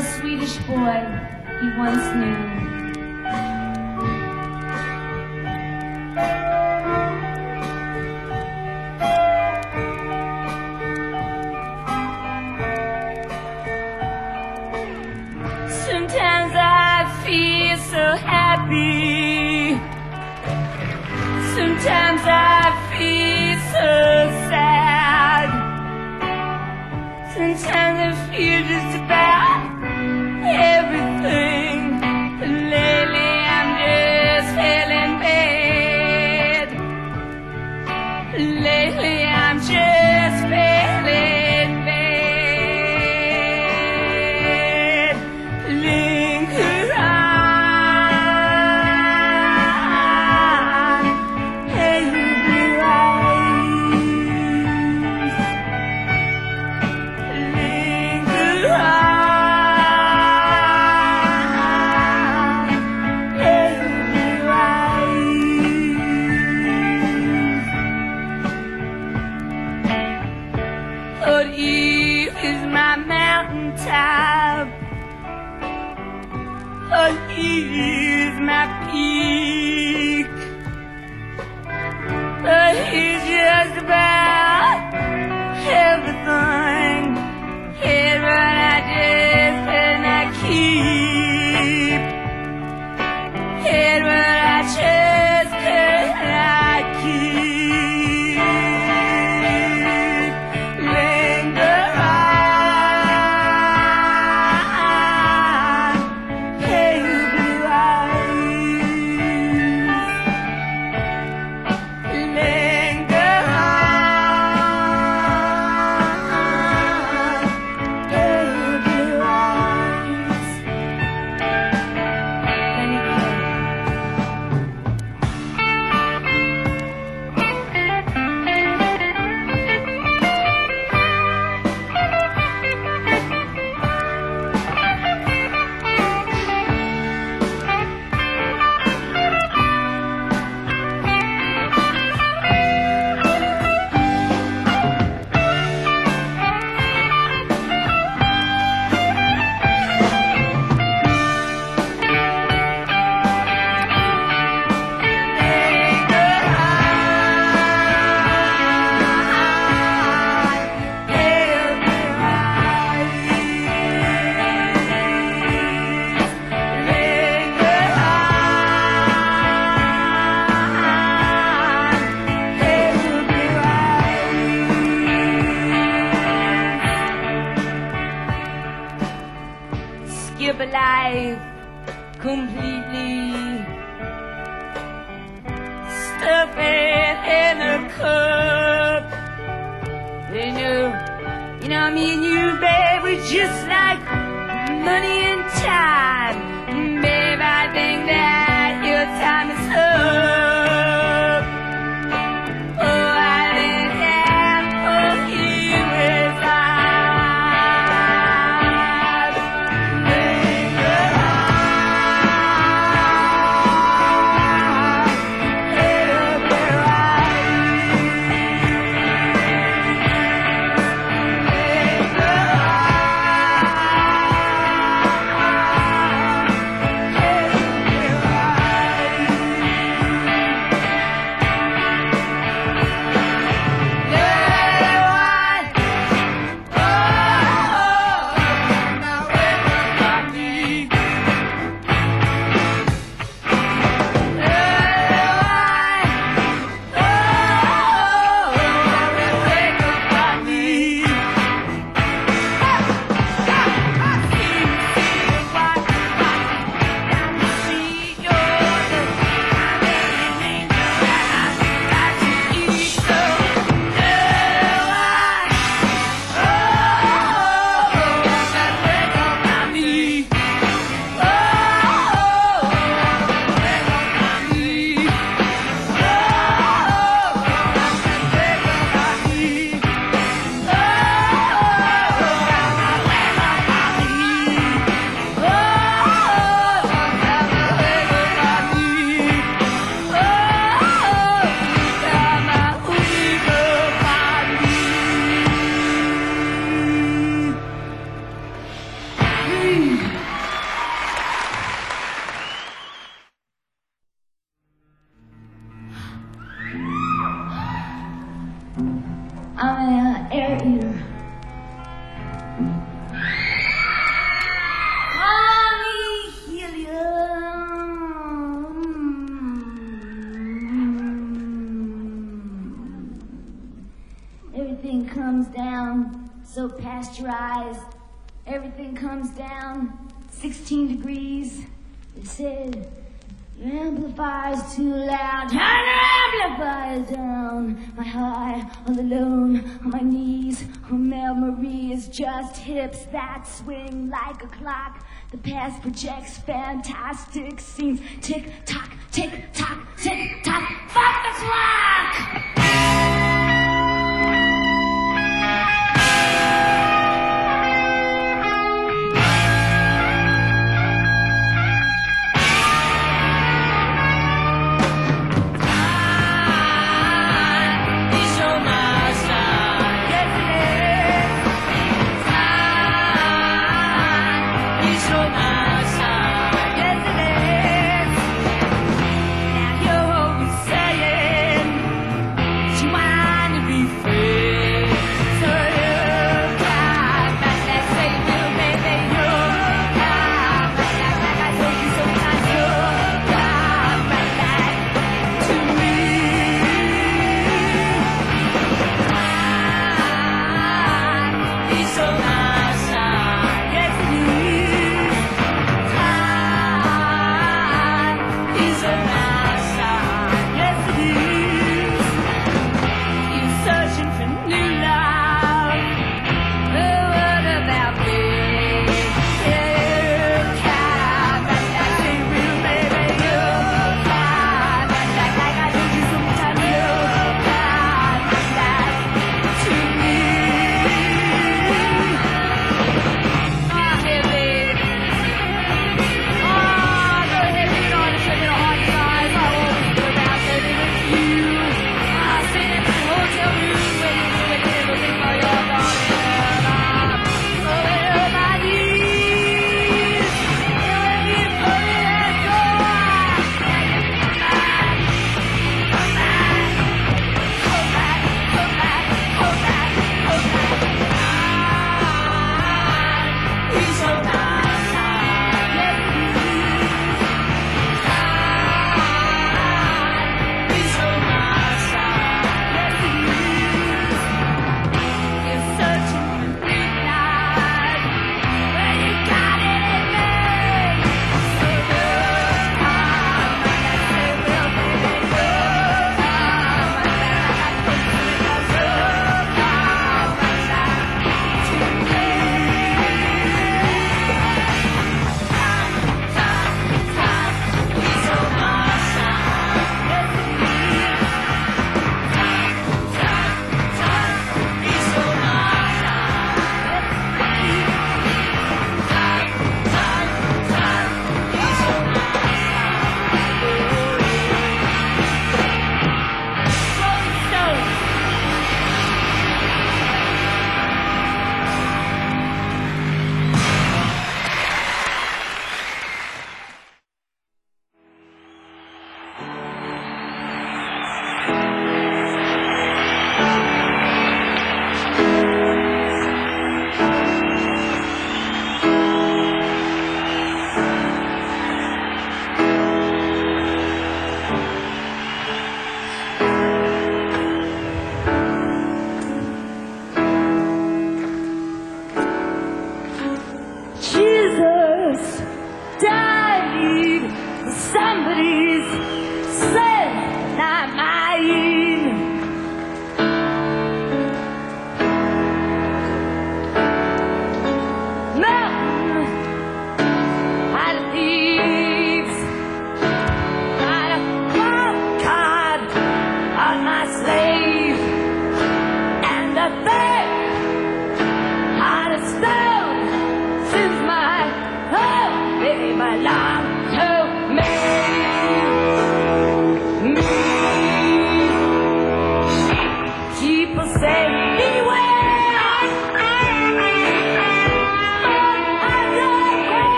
a Swedish boy he once knew. Sometimes I feel so happy. Sometimes I feel so sad. Sometimes I feel just about everything. Lately I'm just feeling bad. Lately I'm just feeling bad. Linger on, hey blue eyes. Linger on, hey blue eyes. Lord, Eve is my mountaintop. Oh, he is my peak. But he's just about everything. He's what I just cannot keep. He's what I just cannot keep. Linger on, hey blue eyes. Linger on, hey blue eyes. Lenny Kravitz. Skip a life completely. Stuff it in a cup. You know, me and you, babe, we're just like money and time. Babe, I think that your time is up. Oh, I didn't have for you as eyes. Linger on, hey blue eyes. Linger on, hey blue eyes. so pasteurized. Everything comes down 16 degrees. It said, your amplifier's too loud. Turn your amplifier down. My high, all alone, on my knees. Her memory is just hips that swing like a clock. The past projects fantastic scenes. Tick tock, tick tock, tick tock. Fuck the clock!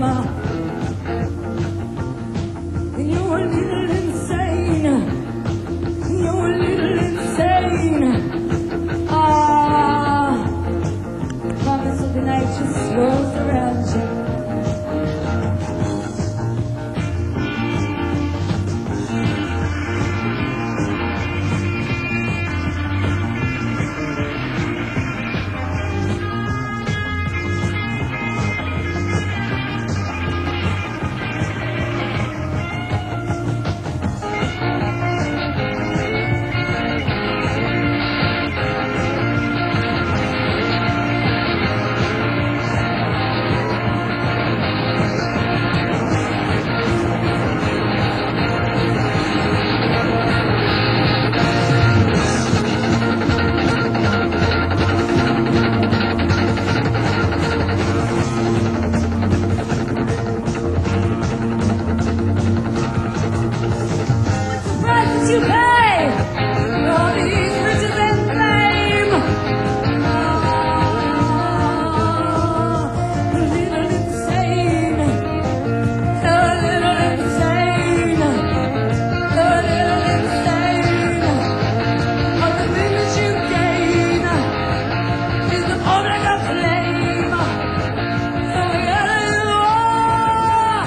You're a little insane. You're a little insane. Promise of the night just swirls around you. You pay all these riches and fame. A little insane, a little insane, a little insane. All the things you gain is the public acclaim. So we gotta do war,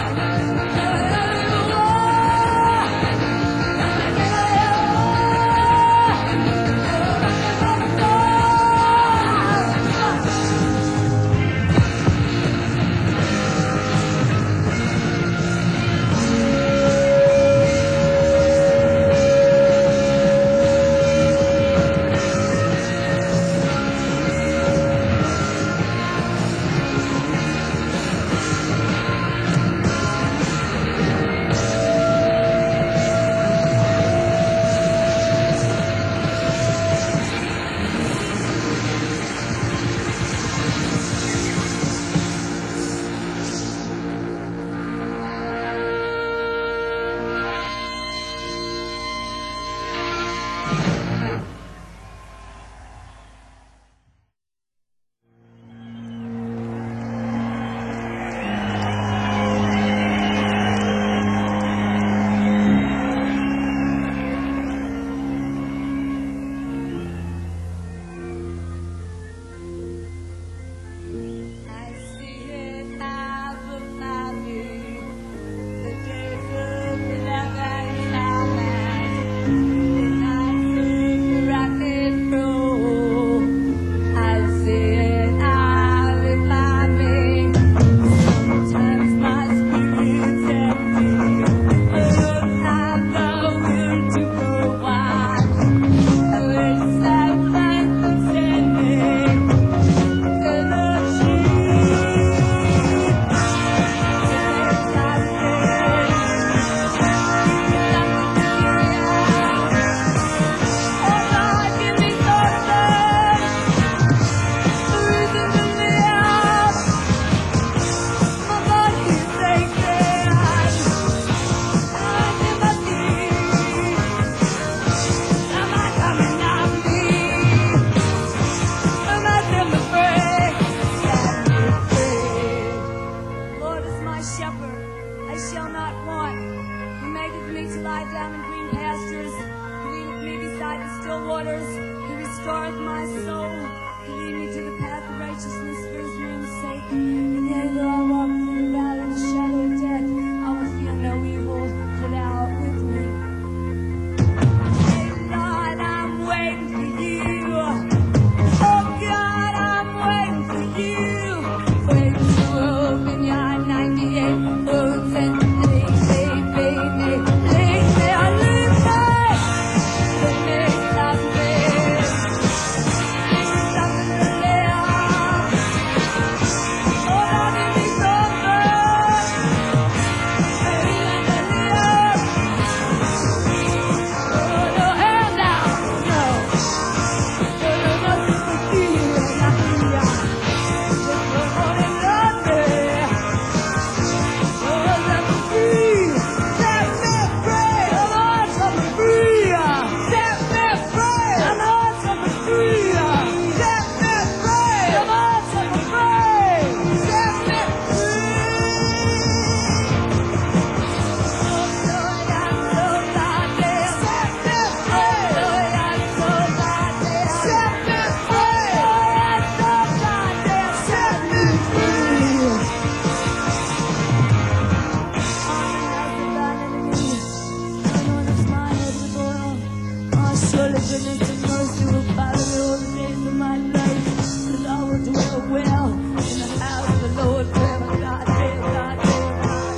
Surely goodness and mercy will follow me all the days of my life. And I will dwell well in the house of the Lord forever. God, damn, God, damn, God.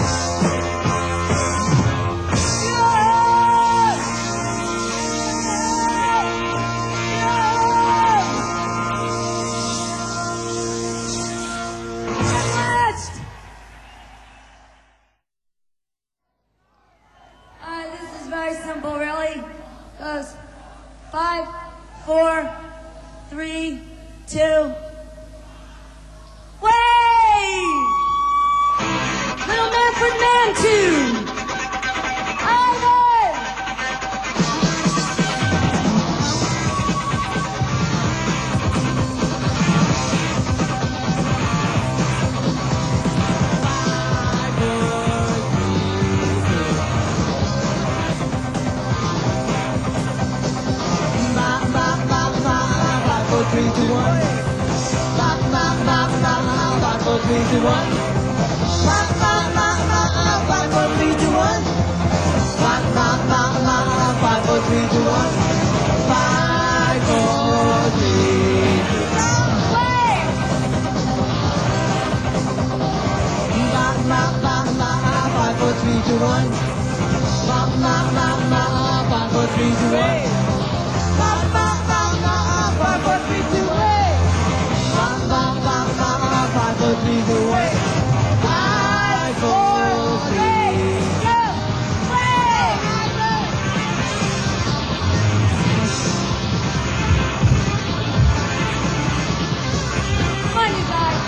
This is very simple, really. Goes 5, 4, 3, 2. Way! Little Manfred Man 2. Ivan! Three, two, one. Bop, bop, bop, bop, 5, 4, 3, 2, 1. Bop, bop, bop, bop, 5, 4, 3, 2, 1. Bop, bop, bop, bop, 5, 4, 3, 2, 1. 5, 4, 3, 2, 1. Bop, bop, bop, bop, 5, 4, 3, 2, 1. Bop, bop, bop, bop, 5, 4, 3, 2, 1. Bop, bop, bop, bop, 5, 4, 3, 2, 1. Bop, bop, bop, bop, 5, 4, 3, 2, 1. 5, 4, 3, 2, 1. Come on, you guys.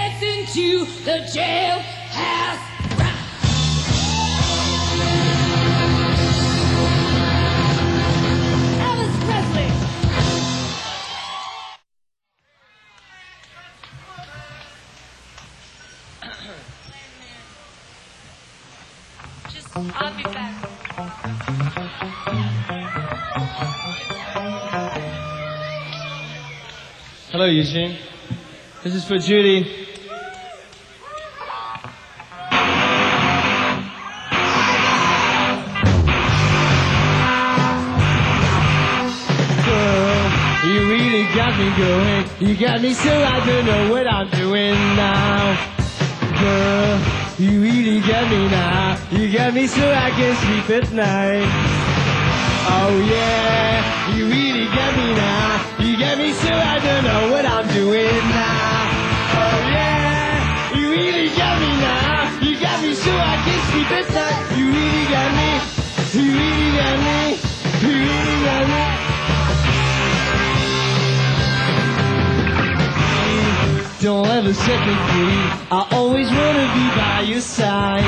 The jailhouse rock. Just, I'll be back. Hello, Eugene. This is for Judy. Girl, you really got me going. You got me so I don't know what I'm doing now. Girl, you really got me now. You got me so I can sleep at night. Oh yeah, you really got me now. You got me so I don't know what I'm doing now. Oh yeah, you really got me now. You got me so I can sleep at night. You really got me. You really got me. You really got me. Don't ever set me free. I always wanna be by your side.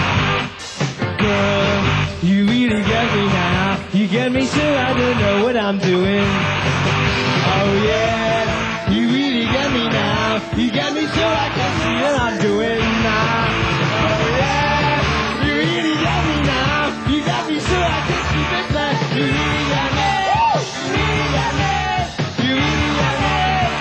Girl, you really got me now. You got me so I don't know what I'm doing. Oh yeah, you really got me now. You got me so I can see what I'm doing now. Oh yeah, you really got me now. You got me so I can sleep at night. You really got me. You really got me. You really got me.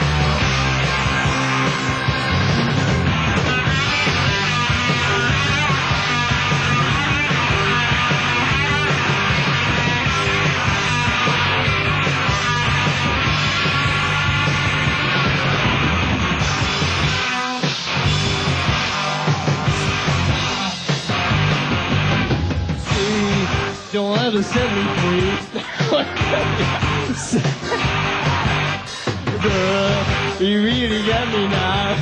Don't ever set me free. Girl, you really got me now.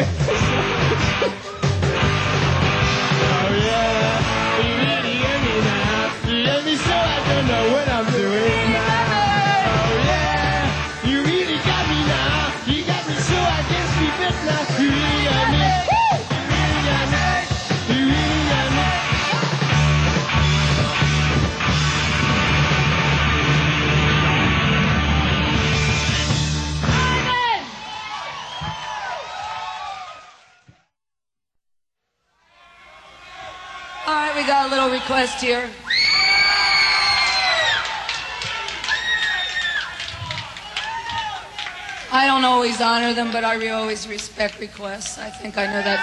Oh yeah, you really got me now. You got me so I don't know what I'm doing now. Oh yeah, you really got me now. You got me so I can't sleep at night. You really got me. You really got me. You really got me. All right, we got a little request here. I don't always honor them, but I always respect requests. I think I know that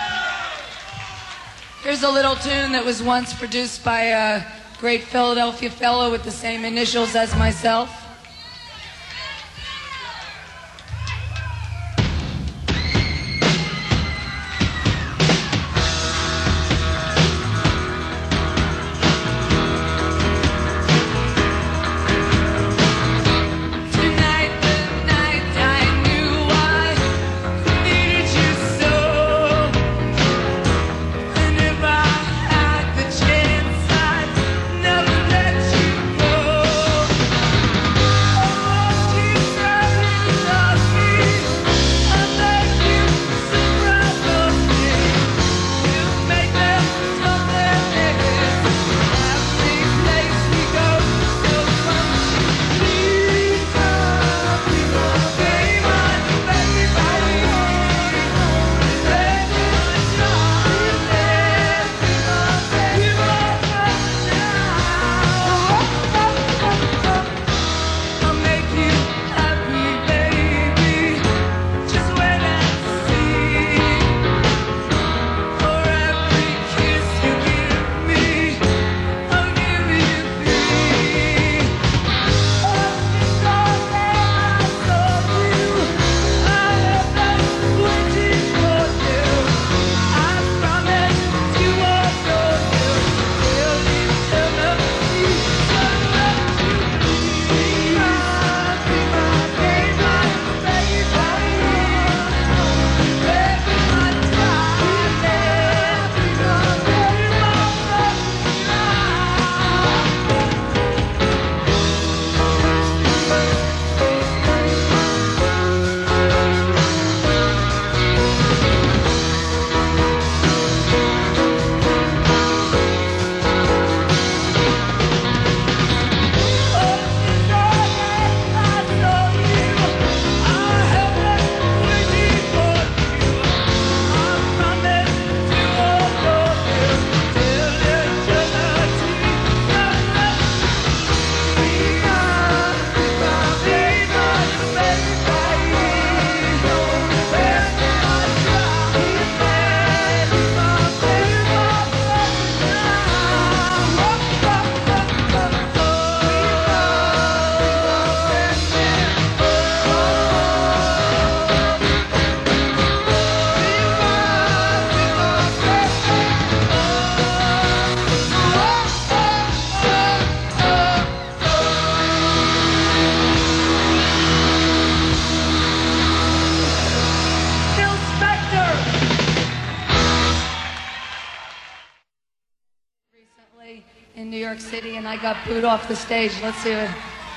tune. Here's a little tune that was once produced by a great Philadelphia fellow with the same initials as myself. Never let you go. in New York City, and I got booed off the stage. Let's hear it.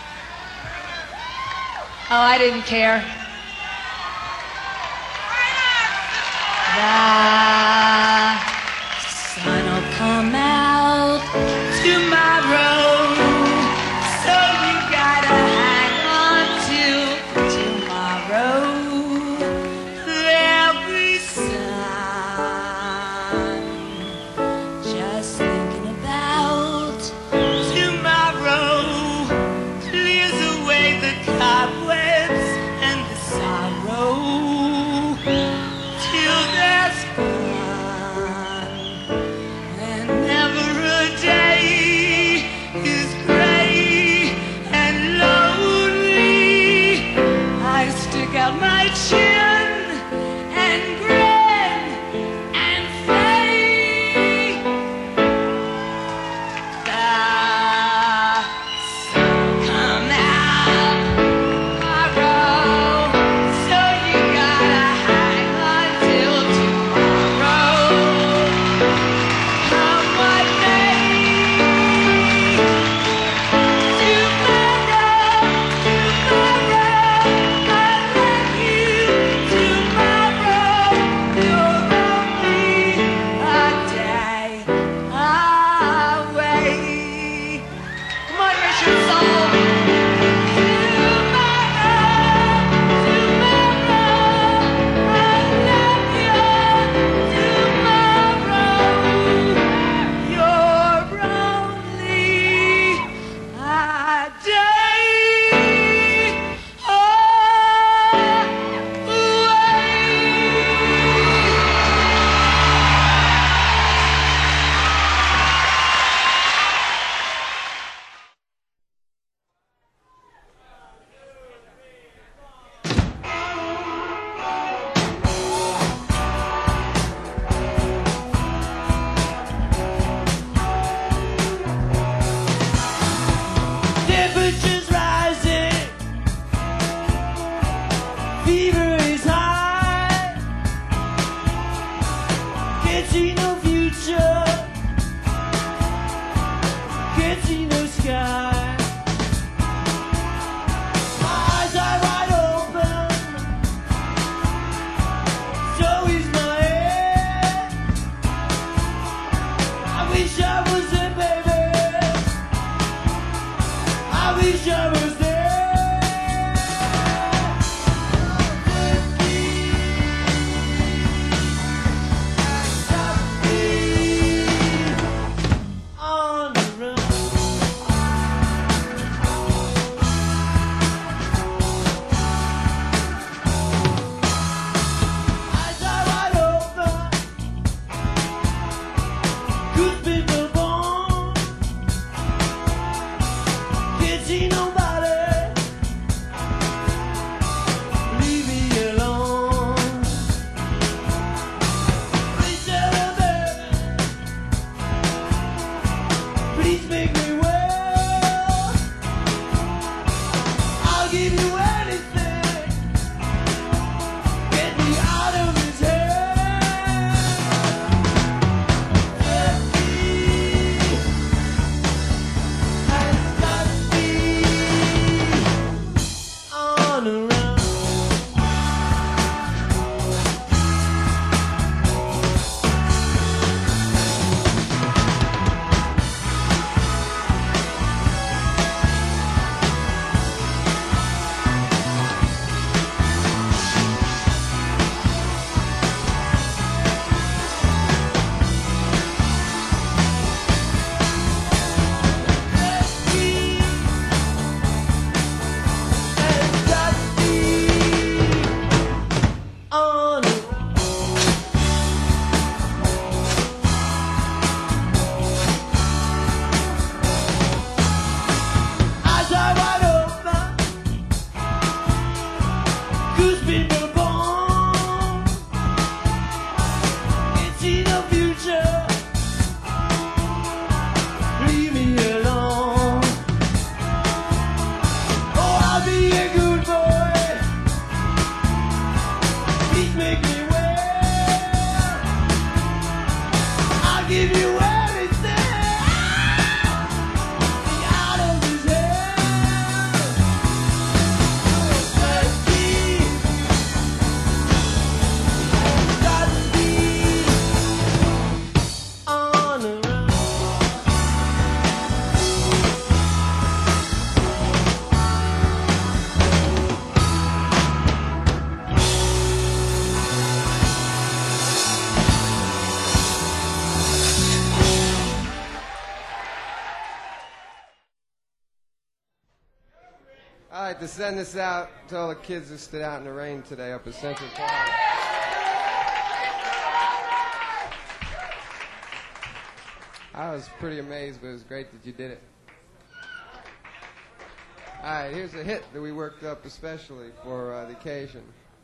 Oh, I didn't care. The sun will come out tomorrow, so you gotta hang on till tomorrow. There'll be sun. Just thinking about tomorrow clears away the cobwebs and the sorrow. Till there's gone, and never a day is gray and lonely. I stick out my chin and grin and fade. The sun come out tomorrow, so you gotta hang on till tomorrow. Come what may, tomorrow, I love you. Tomorrow, you're only a day away. Come on, raise your soul. Temperature's rising, fever is high. Can't see no future, can't see no sky. My eyes are wide open, so is my head. I wish I was there, baby. I wish I was there. On the run. Eyes are wide open. Could be no like to send this out to all the kids who stood out in the rain today up at Central Park. I was pretty amazed, but it was great that you did it. All right, here's a hit that we worked up especially for the occasion.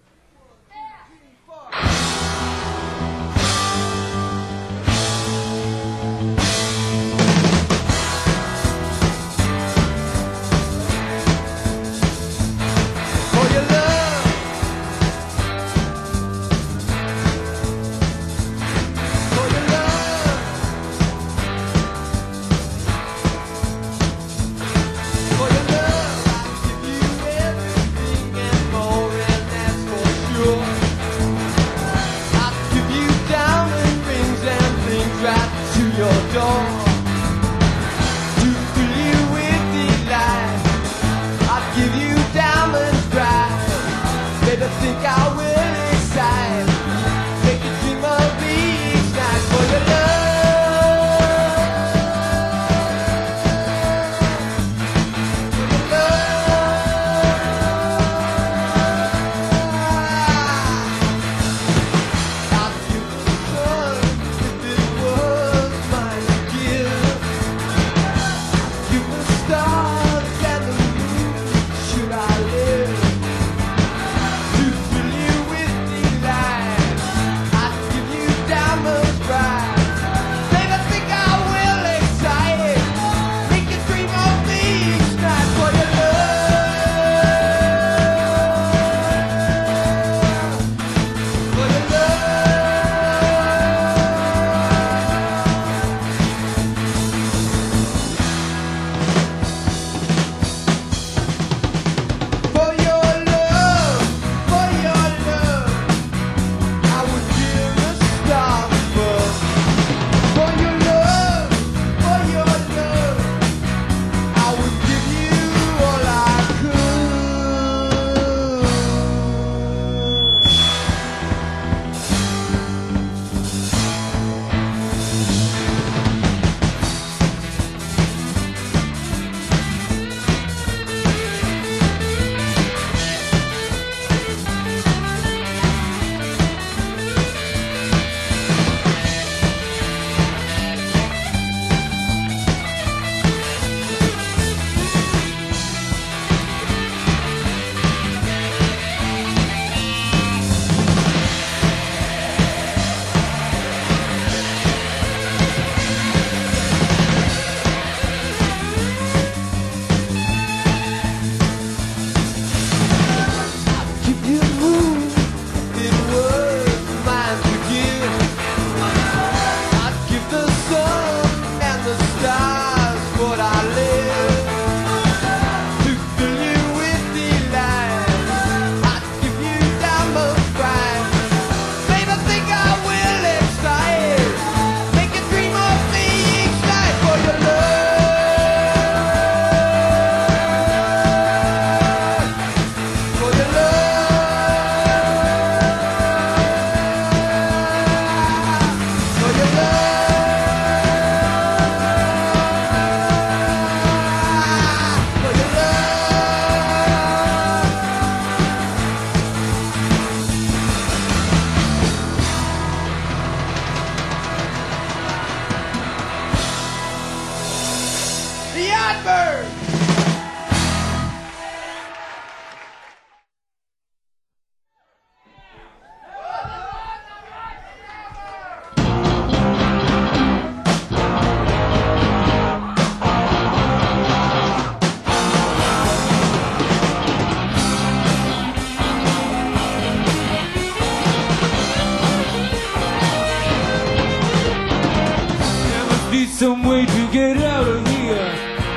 Some way to get out of here,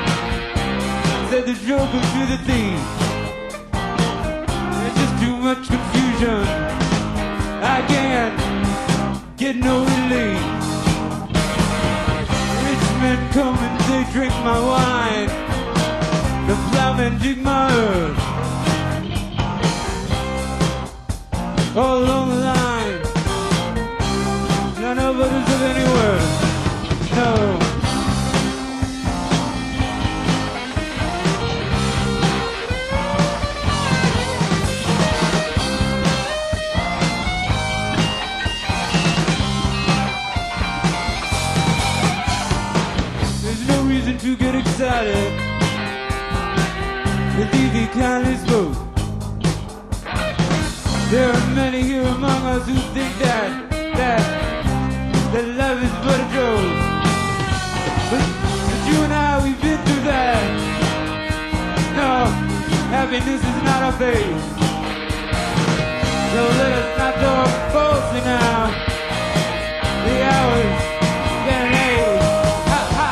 said the joker to the thief. There's just too much confusion, I can't get no relief. Rich men come and they drink my wine, the plowmen dig my earth. All along the line, none of it is of any worth. No. tend to get excited. It's easy, kindly spoke. There are many here among us who think that love is but a joke. But you and I, we've been through that. No, happiness is not our fate. So let us not talk falsely now. The hours getting late. Ha ha.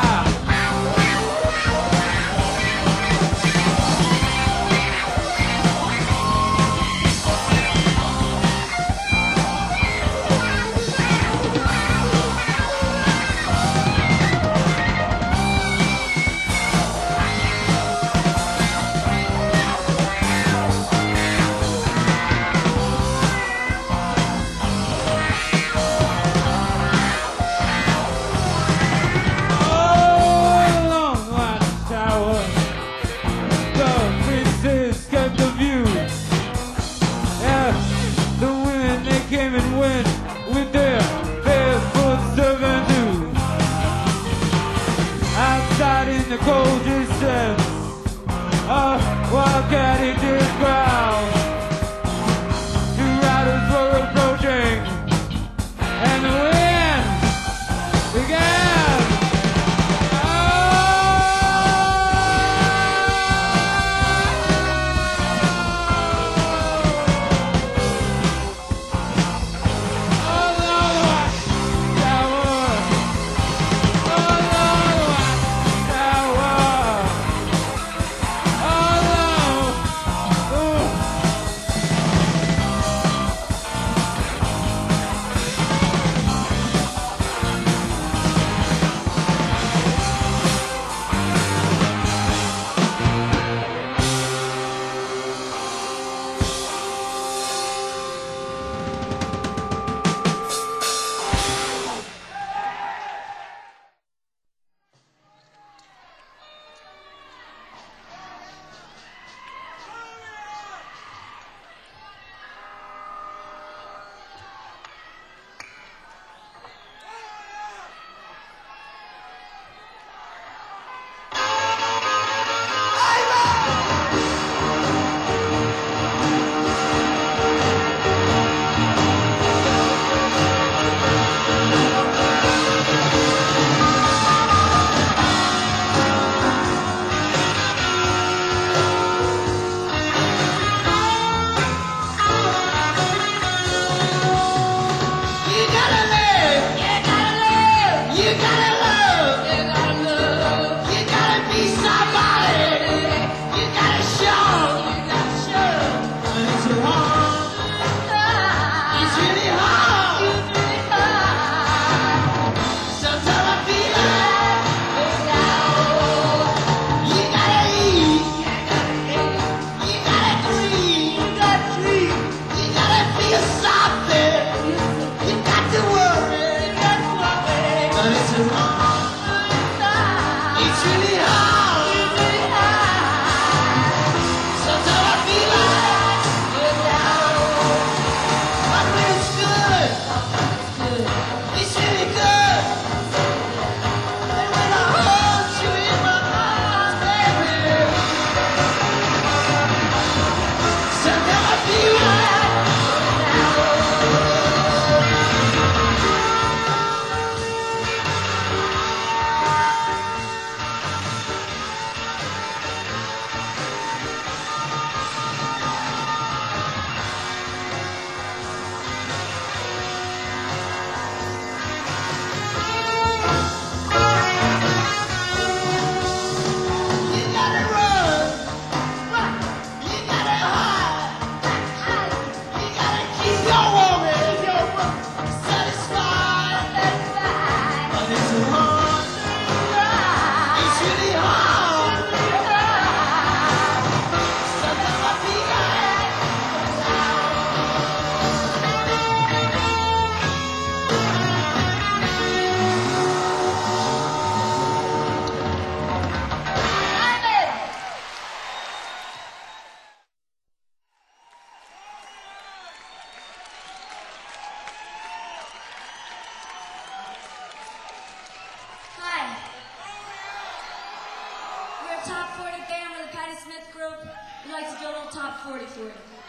top 40 band with the Patti Smith group. We'd like to do a little top 40 for you.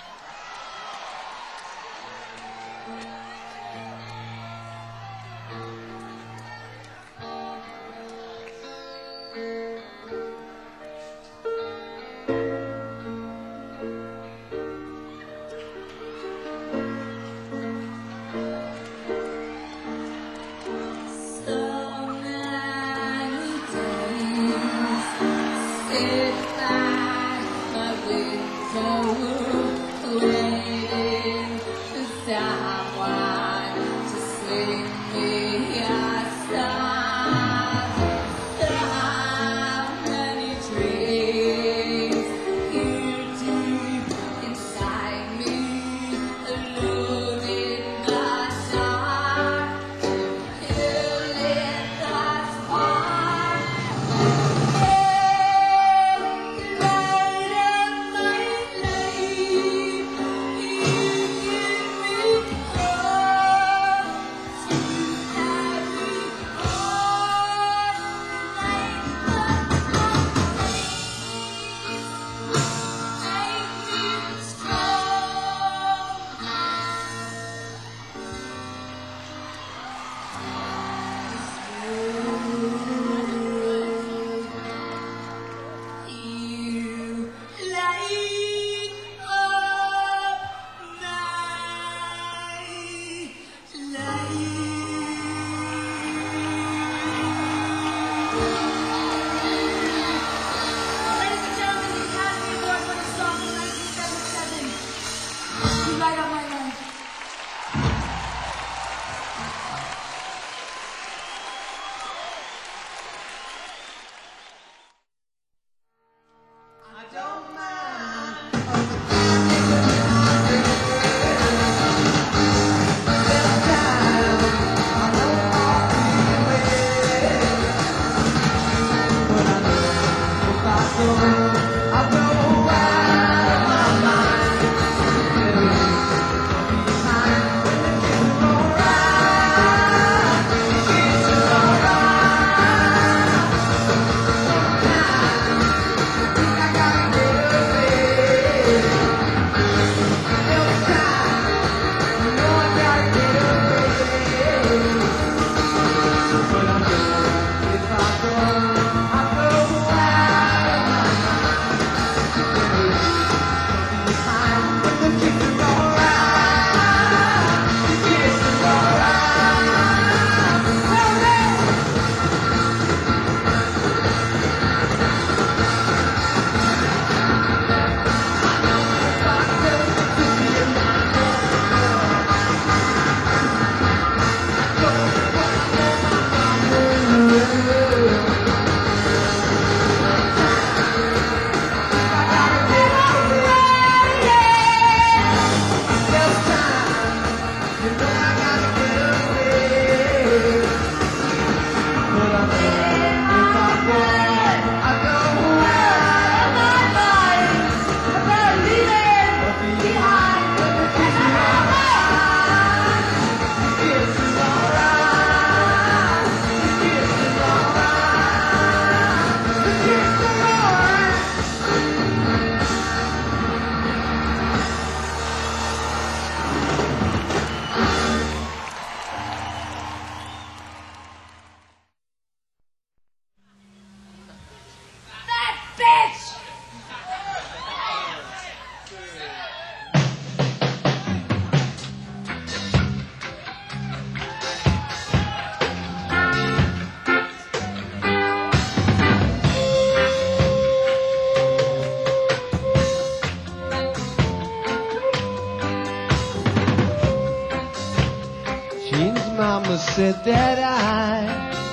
Mama said that I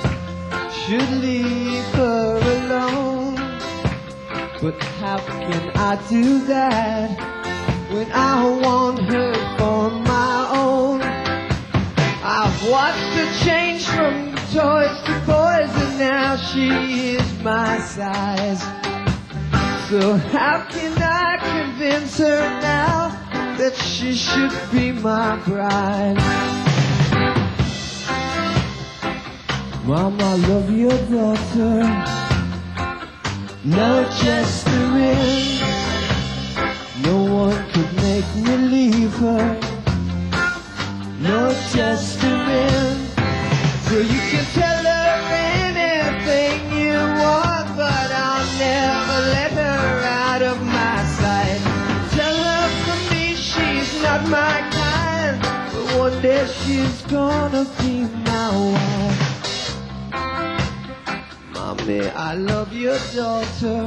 should leave her alone, but how can I do that when I want her for my own? I've watched her change from toys to boys, and now she is my size. So how can I convince her now that she should be my bride? Mom, I love your daughter, no gesturing. No one could make me leave her. No gesturing. So you can tell her anything you want, but I'll never let her out of my sight. Tell her for me she's not my kind, but one day she's gonna be my wife. Mommy, I love your daughter.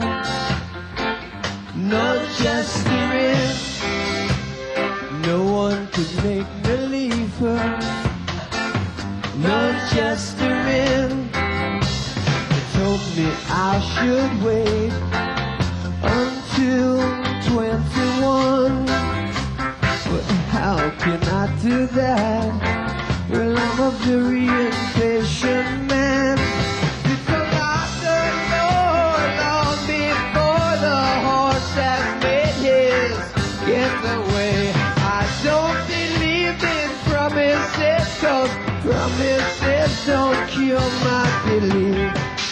No gesturing. No one could make me leave her. No gesturing. They told me I should wait until 21. But how can I do that? Well, I'm a very impatient man. Because I should know long before the horse has made his getaway. I don't believe in promises, 'cause promises don't cure my belief.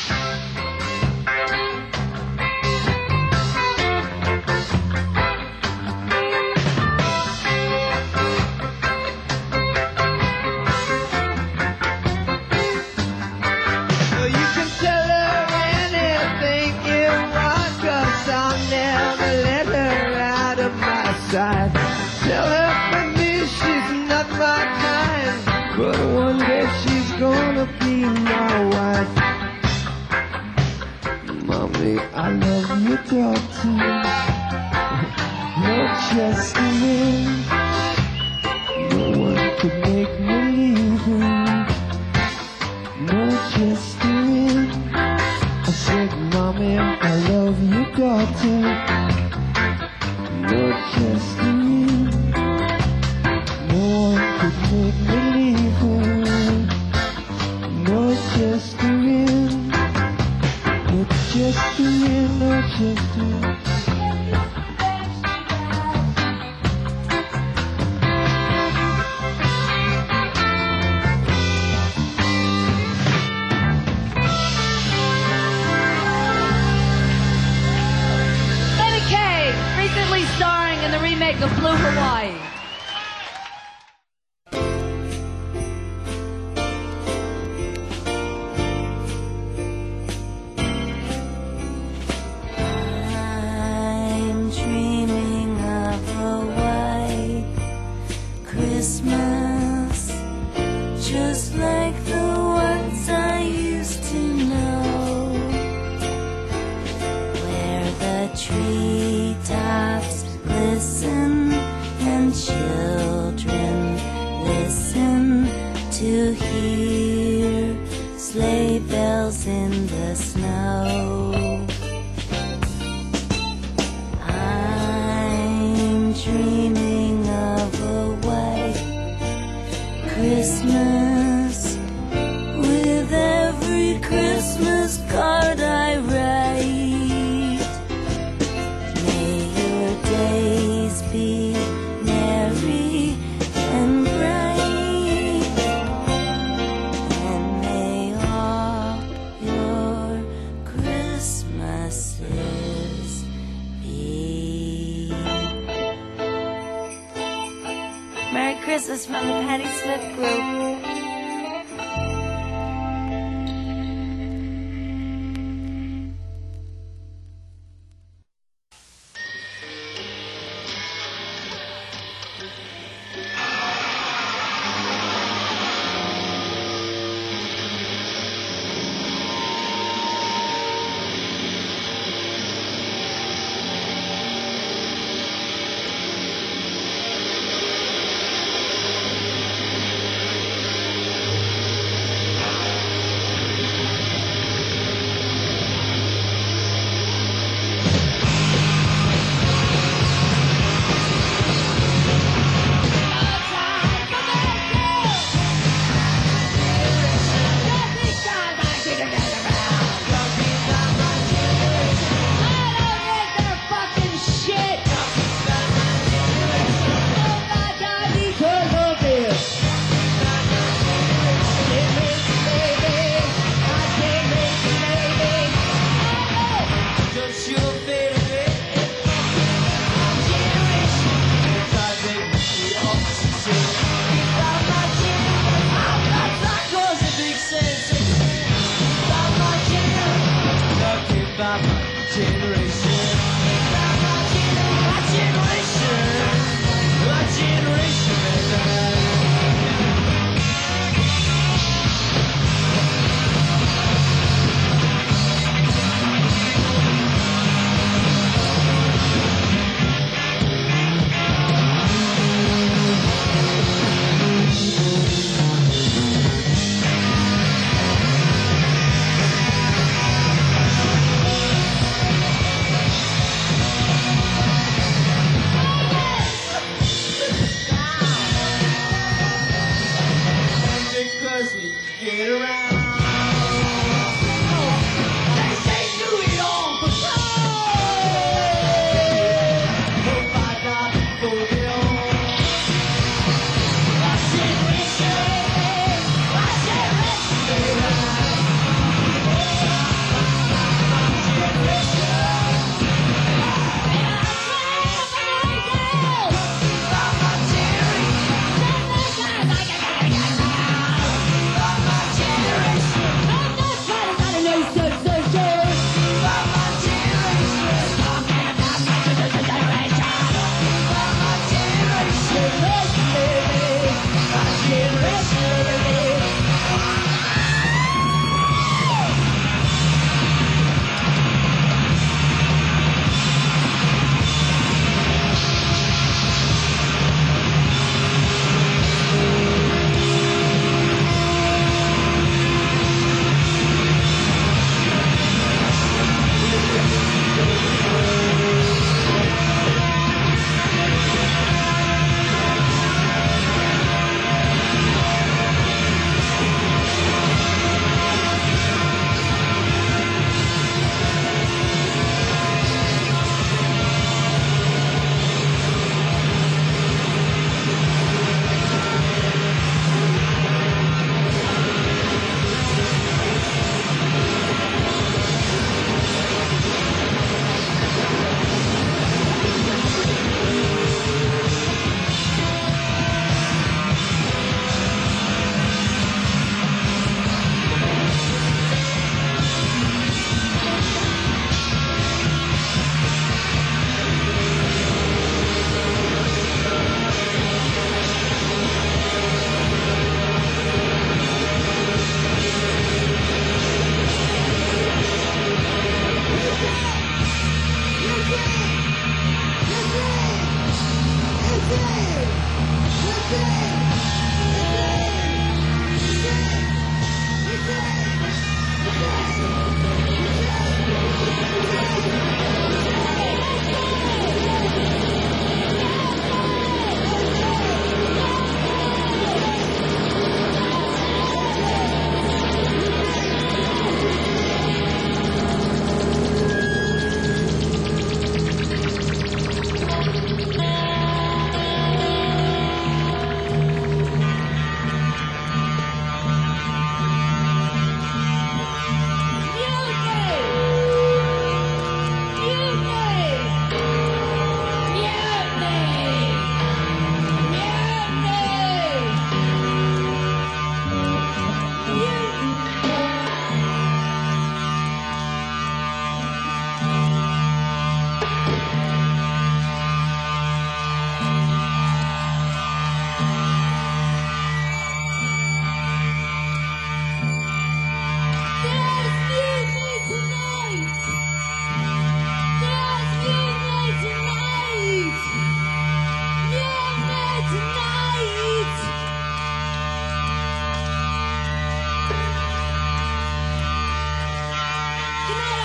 So you can tell her anything you want, 'cause I'll never let her out of my sight. Tell her for me she's not my kind, but one day she's gonna be my wife. Mommy, I love your daughter. No gesturing. No one could make me leave her. No gesturing. I said, Mommy, I love your daughter. No gesturing. No one could make me leave her. No gesturing. No gesturing, no gesturing. Baby K, recently starring in the remake of Blue Hawaii. I'm dreaming of a white Christmas, just like the ones I used to know, where the treetops glisten and children listen to hear sleigh bells in the snow. I'm dreaming of a white Christmas, with every Christmas card I write. May your days be merry and bright, and may all your Christmases be. Merry Christmas from the Patti Smith Group. Good night,